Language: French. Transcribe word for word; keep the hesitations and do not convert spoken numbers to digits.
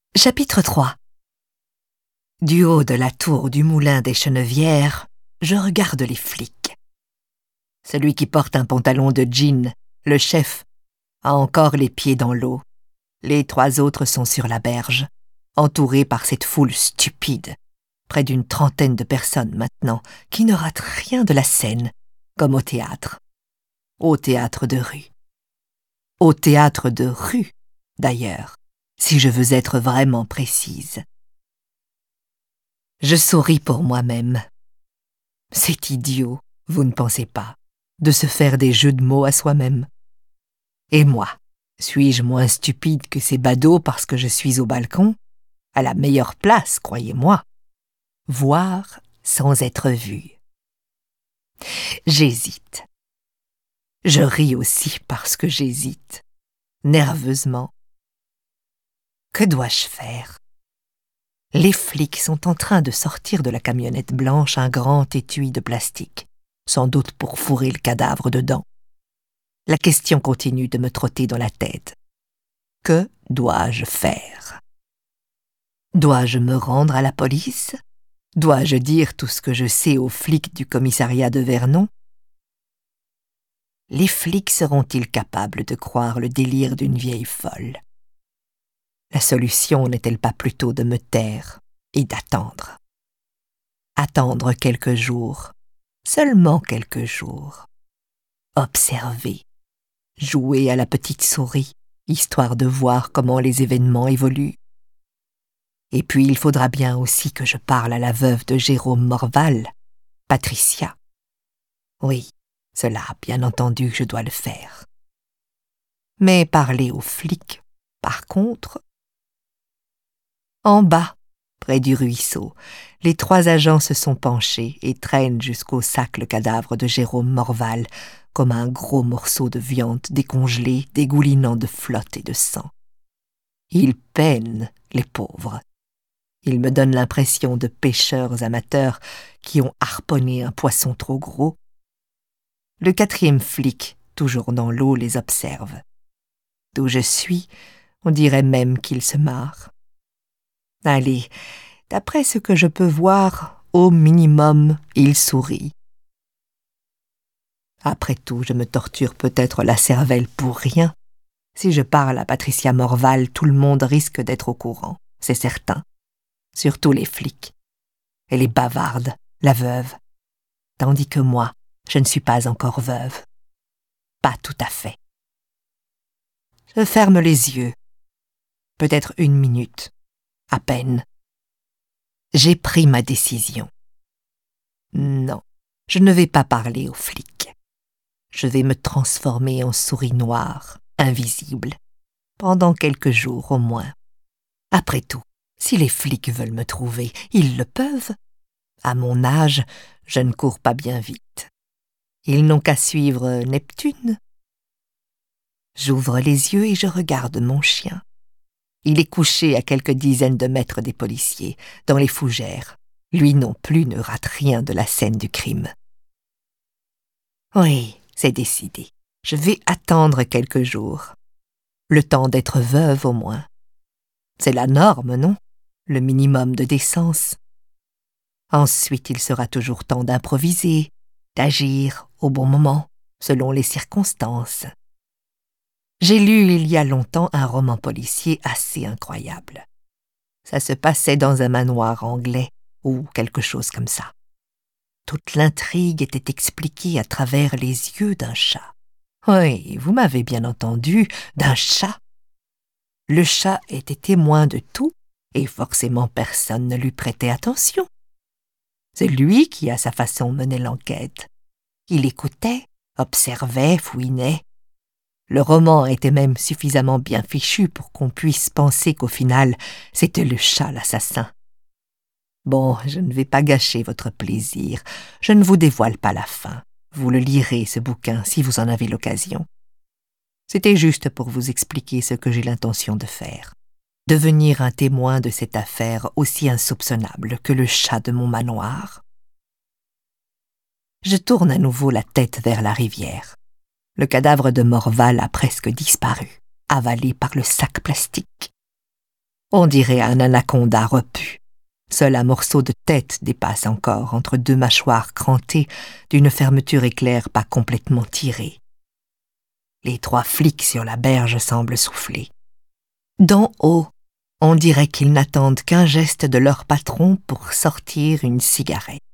Chapitre trois. Du haut de la tour du moulin des Chenevières, je regarde les flics. Celui qui porte un pantalon de jean, le chef, a encore les pieds dans l'eau. Les trois autres sont sur la berge, entourés par cette foule stupide, près d'une trentaine de personnes maintenant, qui ne ratent rien de la scène, comme au théâtre. Au théâtre de rue. Au théâtre de rue, d'ailleurs, si je veux être vraiment précise. Je souris pour moi-même. C'est idiot, vous ne pensez pas, de se faire des jeux de mots à soi-même. Et moi, suis-je moins stupide que ces badauds parce que je suis au balcon, à la meilleure place, croyez-moi, voir sans être vu. J'hésite. Je ris aussi parce que j'hésite, nerveusement. Que dois-je faire? Les flics sont en train de sortir de la camionnette blanche un grand étui de plastique, sans doute pour fourrer le cadavre dedans. La question continue de me trotter dans la tête. Que dois-je faire? Dois-je me rendre à la police? Dois-je dire tout ce que je sais aux flics du commissariat de Vernon? Les flics seront-ils capables de croire le délire d'une vieille folle? La solution n'est-elle pas plutôt de me taire et d'attendre? Attendre quelques jours, seulement quelques jours. Observer, jouer à la petite souris, histoire de voir comment les événements évoluent. Et puis il faudra bien aussi que je parle à la veuve de Jérôme Morval, Patricia. Oui, cela, bien entendu, je dois le faire. Mais parler aux flics, par contre... En bas, près du ruisseau, les trois agents se sont penchés et traînent jusqu'au sac le cadavre de Jérôme Morval, comme un gros morceau de viande décongelée, dégoulinant de flotte et de sang. Ils peinent, les pauvres. Ils me donnent l'impression de pêcheurs amateurs qui ont harponné un poisson trop gros. Le quatrième flic, toujours dans l'eau, les observe. D'où je suis, on dirait même qu'il se marre. Allez, d'après ce que je peux voir, au minimum, il sourit. Après tout, je me torture peut-être la cervelle pour rien. Si je parle à Patricia Morval, tout le monde risque d'être au courant, c'est certain. Surtout les flics. Elle est bavarde, la veuve. Tandis que moi, je ne suis pas encore veuve. Pas tout à fait. Je ferme les yeux. Peut-être une minute. À peine. J'ai pris ma décision. Non, je ne vais pas parler aux flics. Je vais me transformer en souris noire, invisible, pendant quelques jours au moins. Après tout, si les flics veulent me trouver, ils le peuvent. À mon âge, je ne cours pas bien vite. Ils n'ont qu'à suivre Neptune. J'ouvre les yeux et je regarde mon chien. Il est couché à quelques dizaines de mètres des policiers, dans les fougères. Lui non plus ne rate rien de la scène du crime. Oui, c'est décidé. Je vais attendre quelques jours. Le temps d'être veuve au moins. C'est la norme, non? Le minimum de décence. Ensuite, il sera toujours temps d'improviser, d'agir au bon moment, selon les circonstances. J'ai lu il y a longtemps un roman policier assez incroyable. Ça se passait dans un manoir anglais, ou quelque chose comme ça. Toute l'intrigue était expliquée à travers les yeux d'un chat. Oui, vous m'avez bien entendu, d'un chat. Le chat était témoin de tout, et forcément personne ne lui prêtait attention. C'est lui qui, à sa façon, menait l'enquête. Il écoutait, observait, fouinait. Le roman était même suffisamment bien fichu pour qu'on puisse penser qu'au final, c'était le chat l'assassin. Bon, je ne vais pas gâcher votre plaisir. Je ne vous dévoile pas la fin. Vous le lirez, ce bouquin, si vous en avez l'occasion. C'était juste pour vous expliquer ce que j'ai l'intention de faire. Devenir un témoin de cette affaire aussi insoupçonnable que le chat de mon manoir. Je tourne à nouveau la tête vers la rivière. Le cadavre de Morval a presque disparu, avalé par le sac plastique. On dirait un anaconda repu. Seul un morceau de tête dépasse encore entre deux mâchoires crantées d'une fermeture éclair pas complètement tirée. Les trois flics sur la berge semblent souffler. D'en haut, on dirait qu'ils n'attendent qu'un geste de leur patron pour sortir une cigarette.